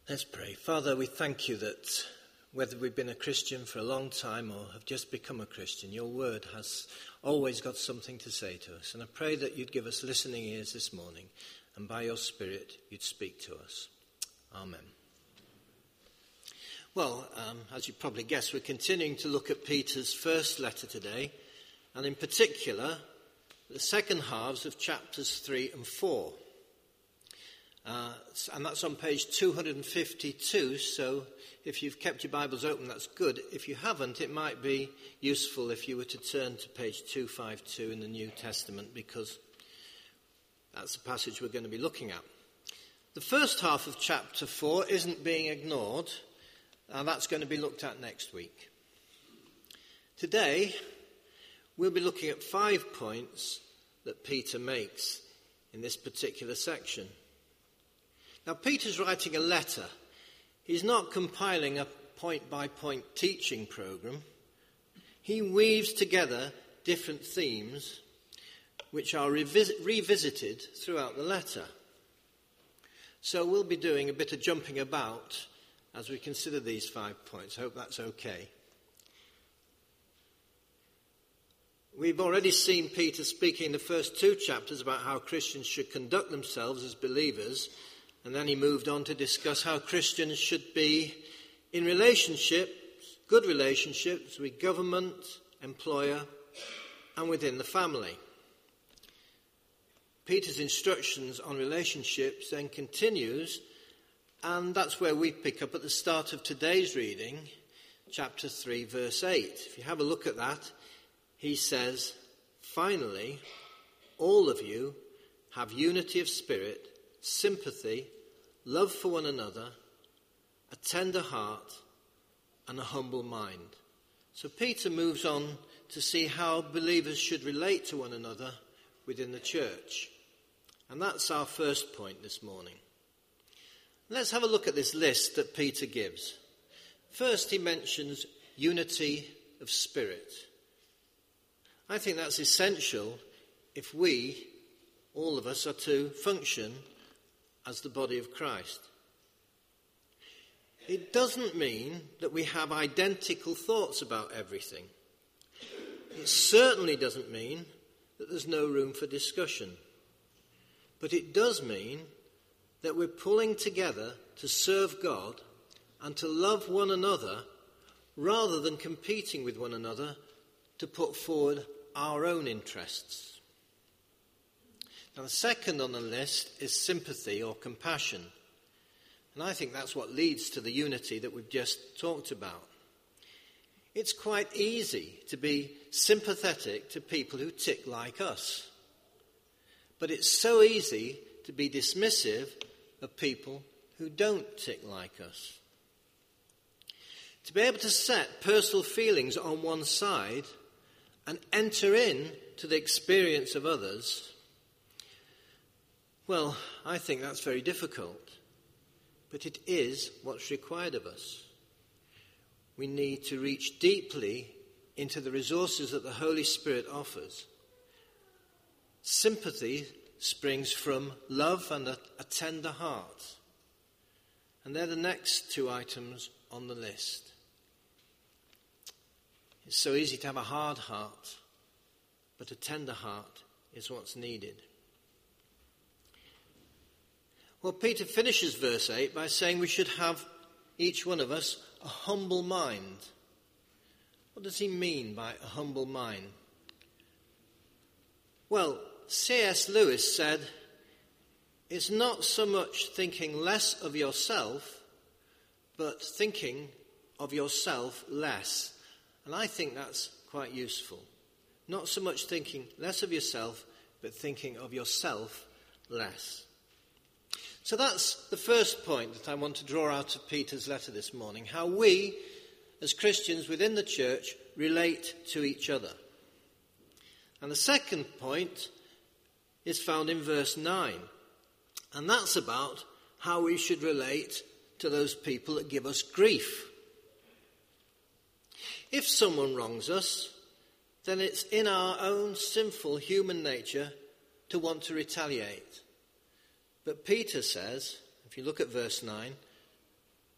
Let's pray. Father, we thank you that whether we've been a Christian for a long time or have just become a Christian, your word has always got something to say to us. And I pray that you'd give us listening ears this morning, and by your Spirit you'd speak to us. Amen. Well, as you probably guessed, we're continuing to look at Peter's first letter today, and in particular, the second halves of chapters 3 and 4. And that's on page 252, so if you've kept your Bibles open, that's good. If you haven't, it might be useful if you were to turn to page 252 in the New Testament, because that's the passage we're going to be looking at. The first half of chapter 4 isn't being ignored, and that's going to be looked at next week. Today, we'll be looking at 5 points that Peter makes in this particular section. Now, Peter's writing a letter. He's not compiling a point-by-point teaching program. He weaves together different themes which are revisited throughout the letter. So we'll be doing a bit of jumping about as we consider these 5 points. I hope that's okay. We've already seen Peter speaking in the first 2 chapters about how Christians should conduct themselves as believers. And then he moved on to discuss how Christians should be in relationships, good relationships with government, employer, and within the family. Peter's instructions on relationships then continues, and that's where we pick up at the start of today's reading, chapter 3, verse 8. If you have a look at that, he says, "Finally, all of you have unity of spirit, sympathy, love for one another, a tender heart, and a humble mind." So Peter moves on to see how believers should relate to one another within the church. And that's our first point this morning. Let's have a look at this list that Peter gives. First, he mentions unity of spirit. I think that's essential if we, all of us, are to function as the body of Christ. It doesn't mean that we have identical thoughts about everything. It certainly doesn't mean that there's no room for discussion. But it does mean that we're pulling together to serve God and to love one another rather than competing with one another to put forward our own interests. Now, the second on the list is sympathy or compassion. And I think that's what leads to the unity that we've just talked about. It's quite easy to be sympathetic to people who tick like us. But it's so easy to be dismissive of people who don't tick like us. To be able to set personal feelings on one side and enter into the experience of others, well, I think that's very difficult, but it is what's required of us. We need to reach deeply into the resources that the Holy Spirit offers. Sympathy springs from love and a tender heart. And they're the next 2 items on the list. It's so easy to have a hard heart, but a tender heart is what's needed. Well, Peter finishes verse 8 by saying we should have, each one of us, a humble mind. What does he mean by a humble mind? Well, C.S. Lewis said, it's not so much thinking less of yourself, but thinking of yourself less. And I think that's quite useful. Not so much thinking less of yourself, but thinking of yourself less. So that's the first point that I want to draw out of Peter's letter this morning, how we, as Christians within the church, relate to each other. And the second point is found in verse 9, and that's about how we should relate to those people that give us grief. If someone wrongs us, then it's in our own sinful human nature to want to retaliate. But Peter says, if you look at verse 9,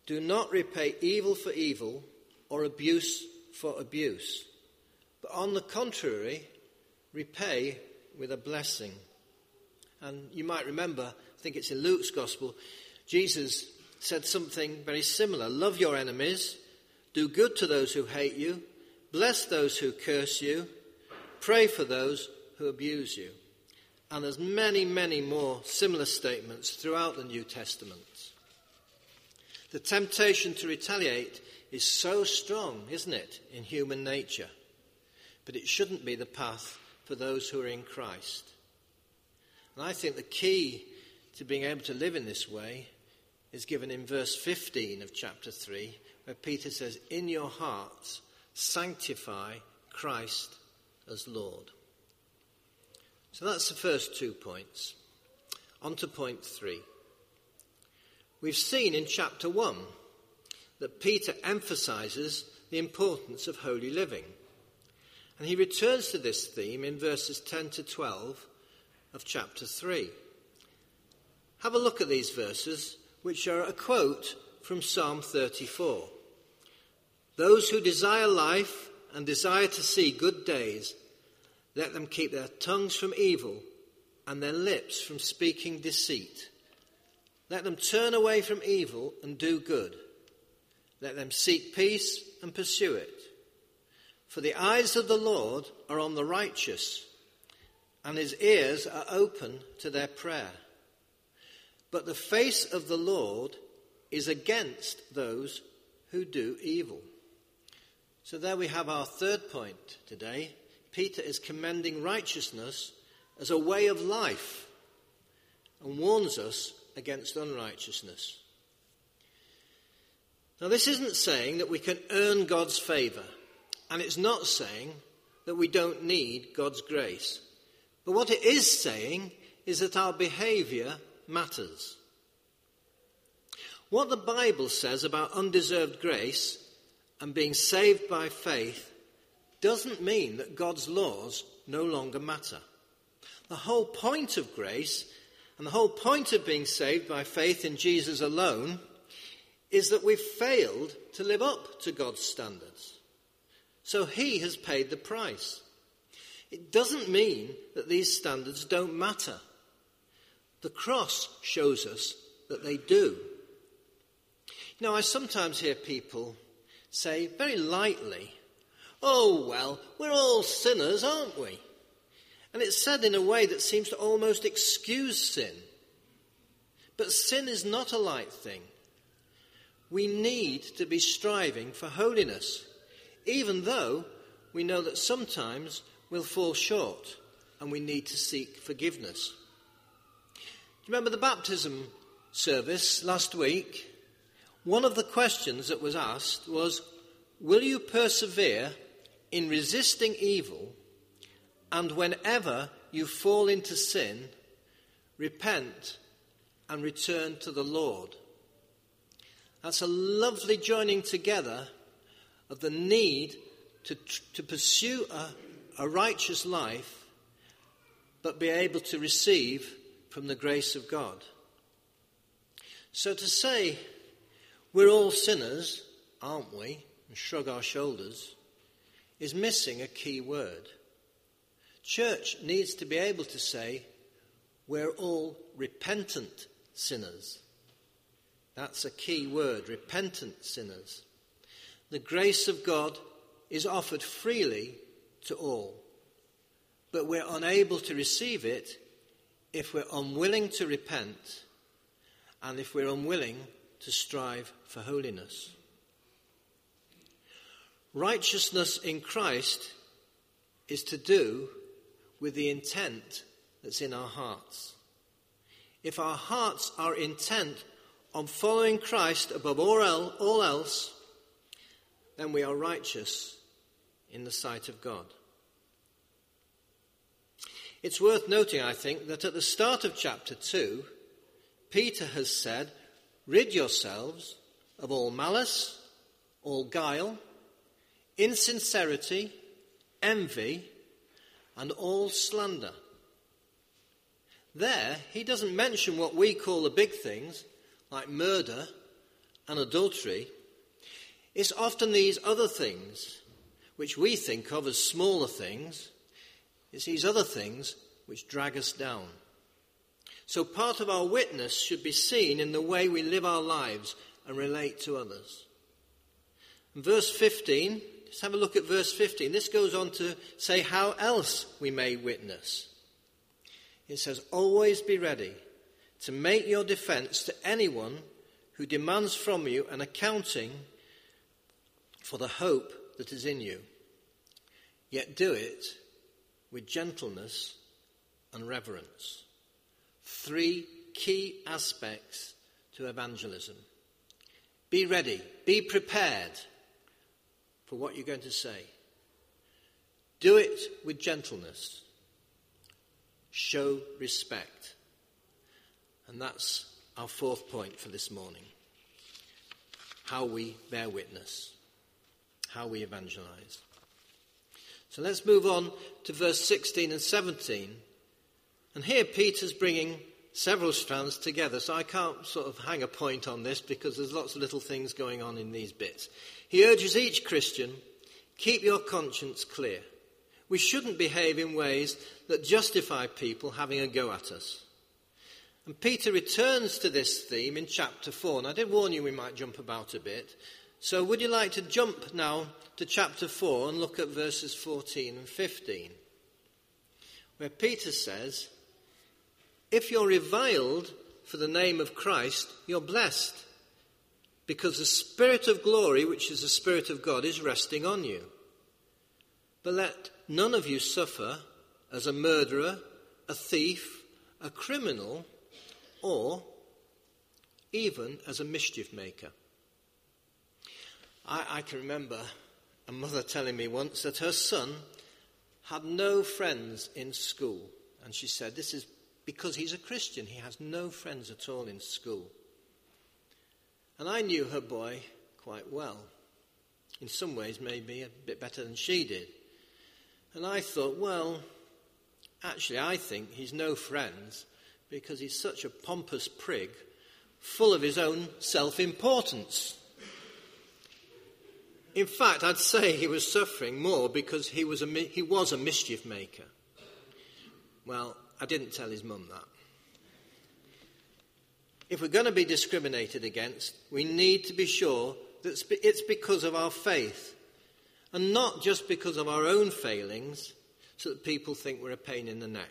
Do not repay evil for evil or abuse for abuse, but on the contrary, repay with a blessing. And you might remember, I think it's in Luke's Gospel, Jesus said something very similar. Love your enemies, do good to those who hate you, bless those who curse you, pray for those who abuse you. And there's many, many more similar statements throughout the New Testament. The temptation to retaliate is so strong, isn't it, in human nature? But it shouldn't be the path for those who are in Christ. And I think the key to being able to live in this way is given in verse 15 of chapter 3, where Peter says, in your hearts, sanctify Christ as Lord. So that's the first 2 points. On to point 3. We've seen in chapter 1 that Peter emphasizes the importance of holy living. And he returns to this theme in verses 10 to 12 of chapter 3. Have a look at these verses, which are a quote from Psalm 34. Those who desire life and desire to see good days, let them keep their tongues from evil and their lips from speaking deceit. Let them turn away from evil and do good. Let them seek peace and pursue it. For the eyes of the Lord are on the righteous, and his ears are open to their prayer. But the face of the Lord is against those who do evil. So there we have our third point today. Peter is commending righteousness as a way of life and warns us against unrighteousness. Now, this isn't saying that we can earn God's favour, and it's not saying that we don't need God's grace. But what it is saying is that our behaviour matters. What the Bible says about undeserved grace and being saved by faith doesn't mean that God's laws no longer matter. The whole point of grace and the whole point of being saved by faith in Jesus alone is that we've failed to live up to God's standards. So he has paid the price. It doesn't mean that these standards don't matter. The cross shows us that they do. Now, I sometimes hear people say very lightly, oh, well, we're all sinners, aren't we? And it's said in a way that seems to almost excuse sin. But sin is not a light thing. We need to be striving for holiness, even though we know that sometimes we'll fall short and we need to seek forgiveness. Do you remember the baptism service last week? One of the questions that was asked was, will you persevere in resisting evil, and whenever you fall into sin, repent and return to the Lord? That's a lovely joining together of the need to pursue a righteous life, but be able to receive from the grace of God. So to say, we're all sinners, aren't we, and shrug our shoulders, is missing a key word. Church needs to be able to say, we're all repentant sinners. That's a key word, repentant sinners. The grace of God is offered freely to all, but we're unable to receive it if we're unwilling to repent and if we're unwilling to strive for holiness. Righteousness in Christ is to do with the intent that's in our hearts. If our hearts are intent on following Christ above all else, then we are righteous in the sight of God. It's worth noting, I think, that at the start of chapter 2, Peter has said, rid yourselves of all malice, all guile, insincerity, envy, and all slander. There, he doesn't mention what we call the big things, like murder and adultery, it's often these other things which we think of as smaller things. It's these other things which drag us down. So part of our witness should be seen in the way we live our lives and relate to others. In verse 15, let's have a look at verse 15. This goes on to say how else we may witness. It says, always be ready to make your defense to anyone who demands from you an accounting for the hope that is in you. Yet do it with gentleness and reverence. 3 key aspects to evangelism. Be ready, be prepared for what you're going to say. Do it with gentleness. Show respect. And that's our 4th point for this morning. How we bear witness. How we evangelize. So let's move on to verse 16 and 17. And here Peter's bringing several strands together, so I can't sort of hang a point on this because there's lots of little things going on in these bits. He urges each Christian, keep your conscience clear. We shouldn't behave in ways that justify people having a go at us. And Peter returns to this theme in chapter 4. And I did warn you we might jump about a bit. So would you like to jump now to chapter 4 and look at verses 14 and 15? Where Peter says, if you're reviled for the name of Christ, you're blessed, because the Spirit of glory, which is the Spirit of God, is resting on you. But let none of you suffer as a murderer, a thief, a criminal, or even as a mischief maker. I can remember a mother telling me once that her son had no friends in school. And she said, this is because he's a Christian. He has no friends at all in school. And I knew her boy quite well. In some ways, maybe a bit better than she did. And I thought, well, actually, I think he's no friends because he's such a pompous prig, full of his own self-importance. In fact, I'd say he was suffering more because he was a mischief maker. Well, I didn't tell his mum that. If we're going to be discriminated against, we need to be sure that it's because of our faith and not just because of our own failings so that people think we're a pain in the neck.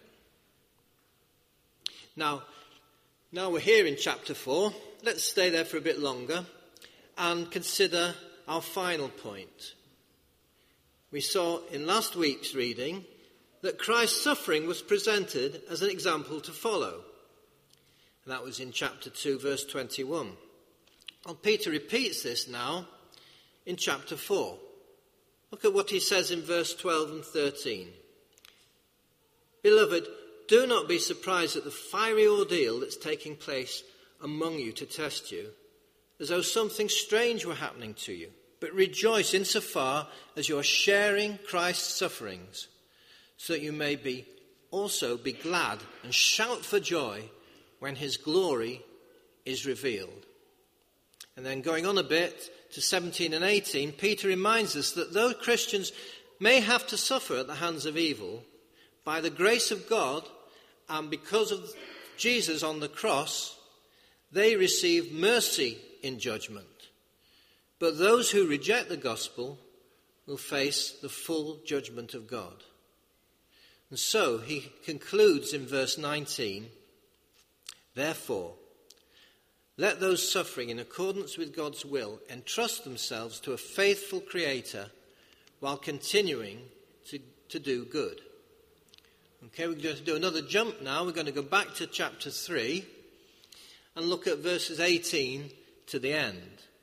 Now we're here in chapter 4. Let's stay there for a bit longer and consider our final point. We saw in last week's reading that Christ's suffering was presented as an example to follow. And that was in chapter 2, verse 21. Well, Peter repeats this now in chapter 4. Look at what he says in verse 12 and 13. Beloved, do not be surprised at the fiery ordeal that's taking place among you to test you, as though something strange were happening to you. But rejoice insofar as you are sharing Christ's sufferings, so that you may also be glad and shout for joy when his glory is revealed. And then going on a bit to 17 and 18, Peter reminds us that though Christians may have to suffer at the hands of evil, by the grace of God and because of Jesus on the cross, they receive mercy in judgment. But those who reject the gospel will face the full judgment of God. And so he concludes in verse 19, therefore, let those suffering in accordance with God's will entrust themselves to a faithful Creator while continuing to do good. Okay, we're going to do another jump now. We're going to go back to chapter 3 and look at verses 18 to the end.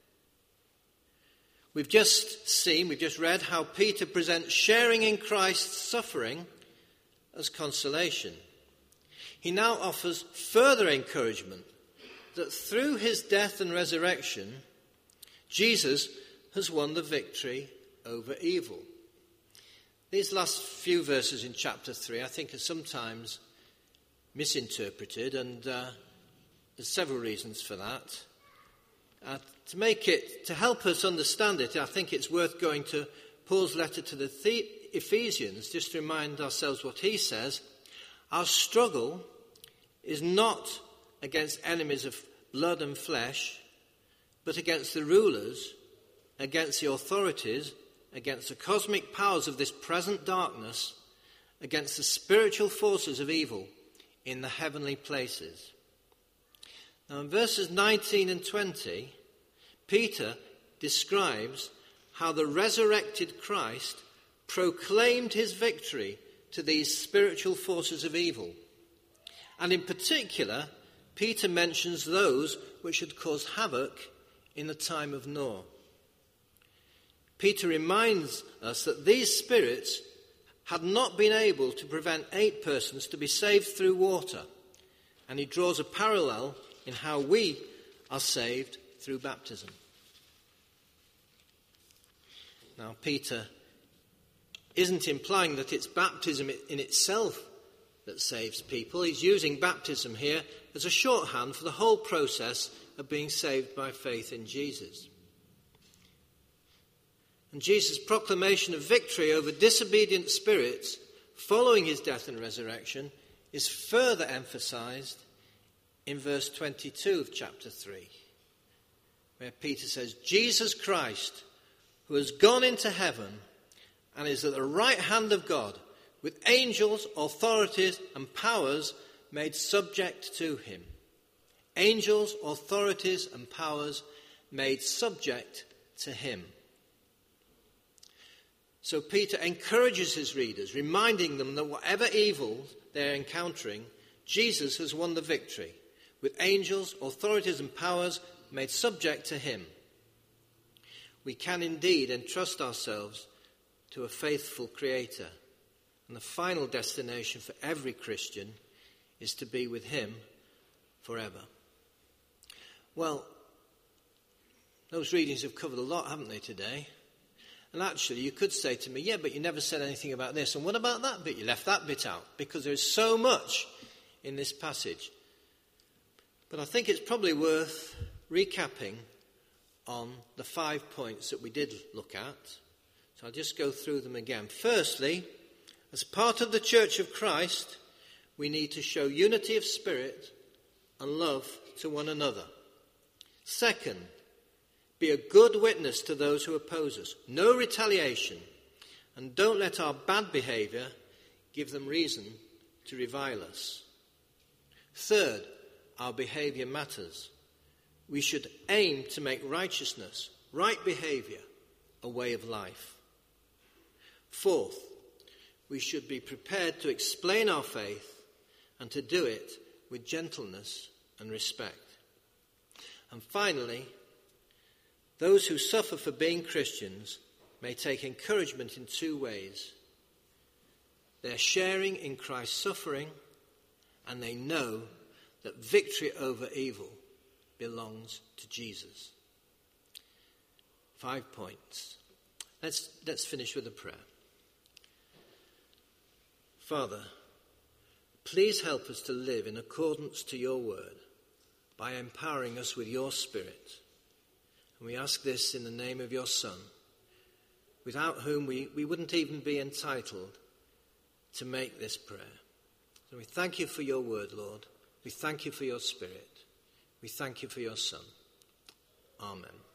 We've just read how Peter presents sharing in Christ's suffering as consolation. He now offers further encouragement that through his death and resurrection, Jesus has won the victory over evil. These last few verses in chapter 3, I think, are sometimes misinterpreted, and there's several reasons for that. To help us understand it, I think it's worth going to Paul's letter to the Ephesians, just to remind ourselves what he says. Our struggle is not against enemies of blood and flesh, but against the rulers, against the authorities, against the cosmic powers of this present darkness, against the spiritual forces of evil in the heavenly places. Now in verses 19 and 20, Peter describes how the resurrected Christ proclaimed his victory to these spiritual forces of evil. And in particular, Peter mentions those which should cause havoc in the time of Noah. Peter reminds us that these spirits had not been able to prevent 8 persons to be saved through water. And he draws a parallel in how we are saved through baptism. Now, Peter isn't implying that it's baptism in itself that saves people. He's using baptism here as a shorthand for the whole process of being saved by faith in Jesus. And Jesus' proclamation of victory over disobedient spirits following his death and resurrection is further emphasized in verse 22 of chapter 3, where Peter says, Jesus Christ, who has gone into heaven and is at the right hand of God, with angels, authorities, and powers made subject to him. Angels, authorities, and powers made subject to him. So Peter encourages his readers, reminding them that whatever evil they're encountering, Jesus has won the victory, with angels, authorities, and powers made subject to him. We can indeed entrust ourselves to a faithful Creator, and the final destination for every Christian is to be with him forever. Well, those readings have covered a lot, haven't they, today? And actually, you could say to me, yeah, but you never said anything about this. And what about that bit? You left that bit out, because there's so much in this passage. But I think it's probably worth recapping on the 5 points that we did look at. So I'll just go through them again. Firstly, as part of the Church of Christ, we need to show unity of spirit and love to one another. Second, be a good witness to those who oppose us. No retaliation. And don't let our bad behaviour give them reason to revile us. Third, our behaviour matters. We should aim to make righteousness, right behaviour, a way of life. Fourth, we should be prepared to explain our faith and to do it with gentleness and respect. And finally, those who suffer for being Christians may take encouragement in 2 ways. They're sharing in Christ's suffering, and they know that victory over evil belongs to Jesus. 5 points. Let's finish with a prayer. Father, please help us to live in accordance to your word by empowering us with your Spirit. And we ask this in the name of your Son, without whom we wouldn't even be entitled to make this prayer. So we thank you for your word, Lord. We thank you for your Spirit. We thank you for your Son. Amen.